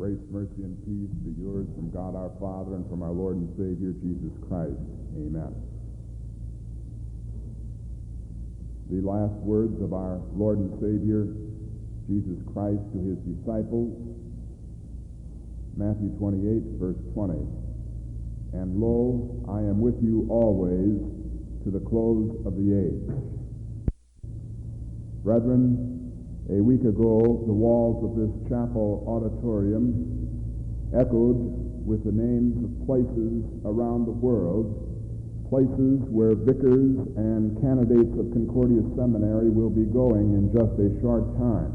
Grace, mercy, and peace be yours from God our Father and from our Lord and Savior, Jesus Christ. Amen. The last words of our Lord and Savior, Jesus Christ, to his disciples, Matthew 28, verse 20. And lo, I am with you always to the close of the age. Brethren, a week ago, the walls of this chapel auditorium echoed with the names of places around the world, places where vicars and candidates of Concordia Seminary will be going in just a short time.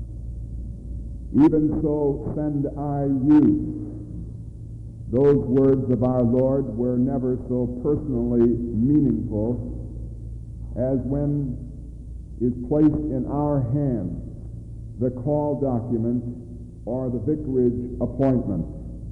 Even so send I you. Those words of our Lord were never so personally meaningful as when is placed in our hands the call document or the vicarage appointment.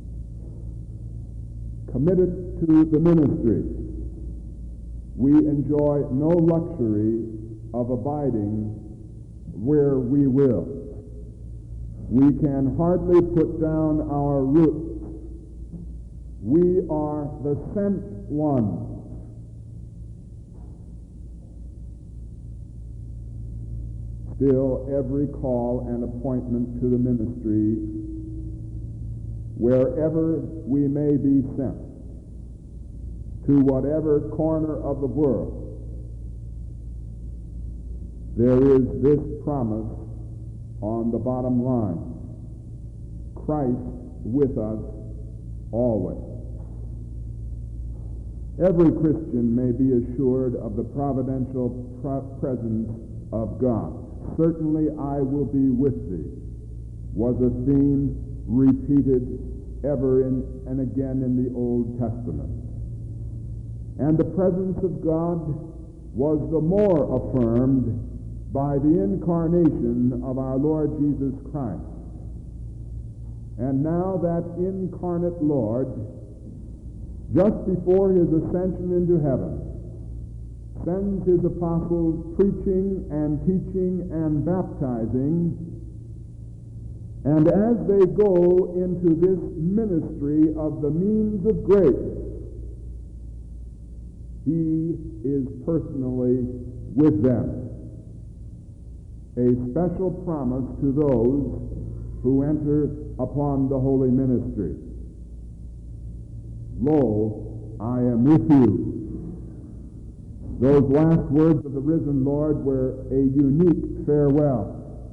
Committed to the ministry, we enjoy no luxury of abiding where we will. We can hardly put down our roots. We are the sent ones. Still, every call and appointment to the ministry, wherever we may be sent, to whatever corner of the world, there is this promise on the bottom line: Christ with us always. Every Christian may be assured of the providential presence of God. Certainly I will be with thee was a theme repeated ever and again in the Old Testament. And the presence of God was the more affirmed by the incarnation of our Lord Jesus Christ. And now that incarnate Lord, just before his ascension into heaven, sends his apostles preaching and teaching and baptizing, and as they go into this ministry of the means of grace, he is personally with them. A special promise to those who enter upon the holy ministry. Lo, I am with you. Those last words of the risen Lord were a unique farewell.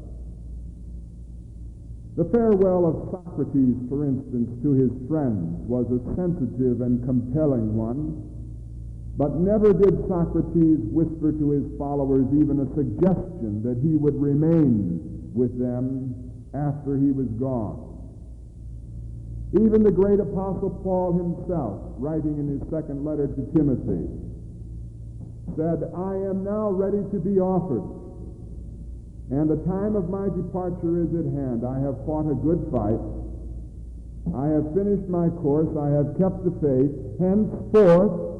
The farewell of Socrates, for instance, to his friends was a sensitive and compelling one, but never did Socrates whisper to his followers even a suggestion that he would remain with them after he was gone. Even the great apostle Paul himself, writing in his second letter to Timothy, said, I am now ready to be offered, and the time of my departure is at hand. I have fought a good fight. I have finished my course. I have kept the faith. Henceforth,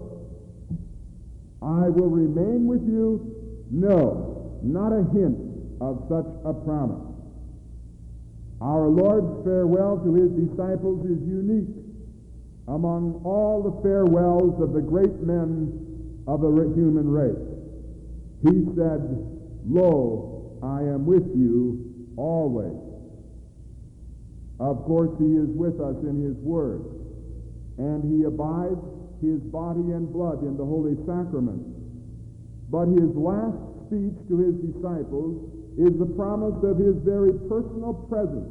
I will remain with you. No, not a hint of such a promise. Our Lord's farewell to his disciples is unique among all the farewells of the great men of the human race. He said, Lo, I am with you always. Of course, he is with us in his word, and he abides his body and blood in the holy sacrament. But his last speech to his disciples is the promise of his very personal presence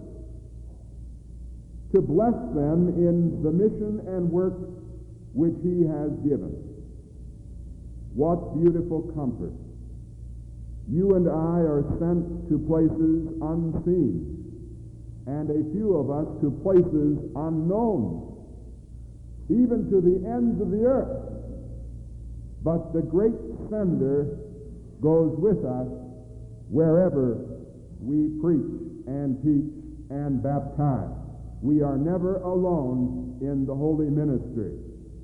to bless them in the mission and work which he has given. What beautiful comfort. You and I are sent to places unseen, and a few of us to places unknown, even to the ends of the earth. But the great sender goes with us wherever we preach and teach and baptize. We are never alone in the holy ministry.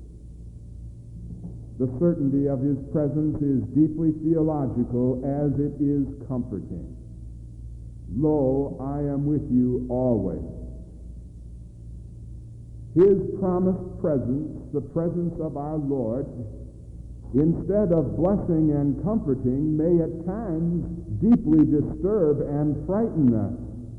The certainty of his presence is deeply theological as it is comforting. Lo, I am with you always. His promised presence, the presence of our Lord, instead of blessing and comforting, may at times deeply disturb and frighten us.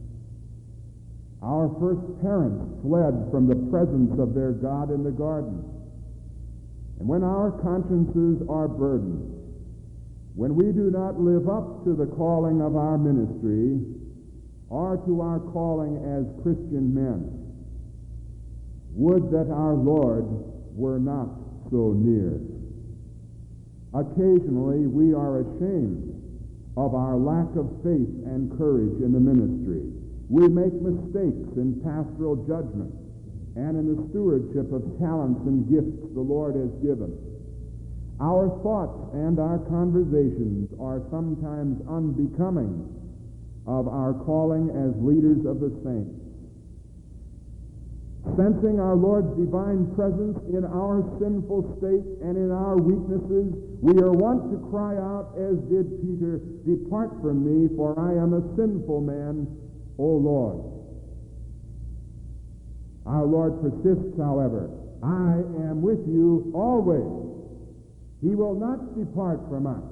Our first parents fled from the presence of their God in the garden. And when our consciences are burdened, when we do not live up to the calling of our ministry or to our calling as Christian men, would that our Lord were not so near. Occasionally we are ashamed of our lack of faith and courage in the ministry. We make mistakes in pastoral judgment and in the stewardship of talents and gifts the Lord has given. Our thoughts and our conversations are sometimes unbecoming of our calling as leaders of the saints. Sensing our Lord's divine presence in our sinful state and in our weaknesses, we are wont to cry out, as did Peter, "Depart from me, for I am a sinful man, O Lord." Our Lord persists, however, "I am with you always." He will not depart from us.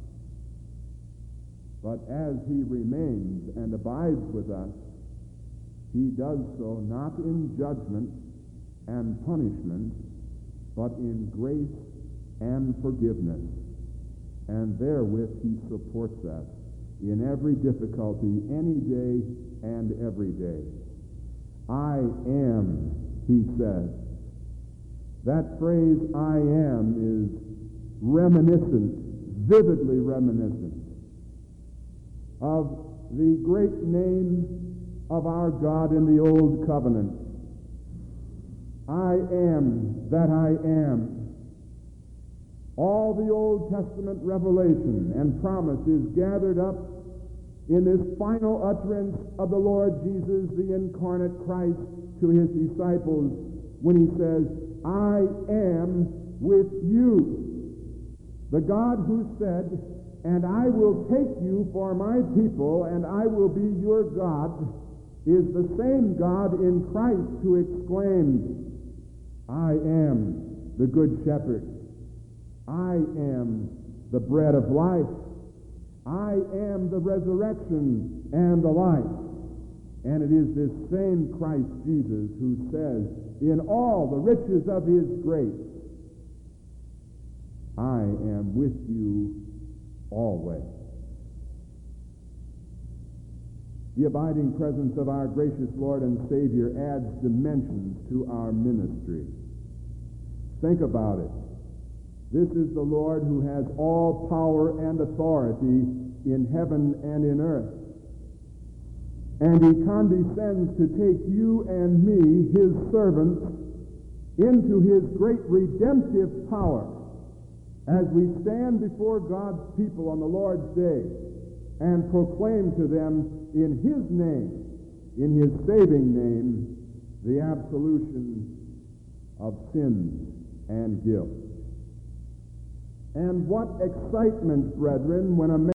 But as he remains and abides with us, he does so not in judgment and punishment, but in grace and forgiveness. And therewith he supports us in every difficulty, any day and every day. "I am," he says. That phrase, "I am," is reminiscent, vividly reminiscent of the great name of our God in the Old Covenant. "I am that I am." All the Old Testament revelation and promise is gathered up in this final utterance of the Lord Jesus, the incarnate Christ, to his disciples when he says, "I am with you." The God who said, "And I will take you for my people, and I will be your God," is the same God in Christ who exclaimed, "I am the good shepherd. I am the bread of life. I am the resurrection and the life." And it is this same Christ Jesus who says, in all the riches of his grace, "I am with you always." The abiding presence of our gracious Lord and Savior adds dimensions to our ministry. Think about it. This is the Lord who has all power and authority in heaven and in earth. And he condescends to take you and me, his servants, into his great redemptive power as we stand before God's people on the Lord's day and proclaim to them in his name, in his saving name, the absolution of sins and guilt. And what excitement, brethren, when a man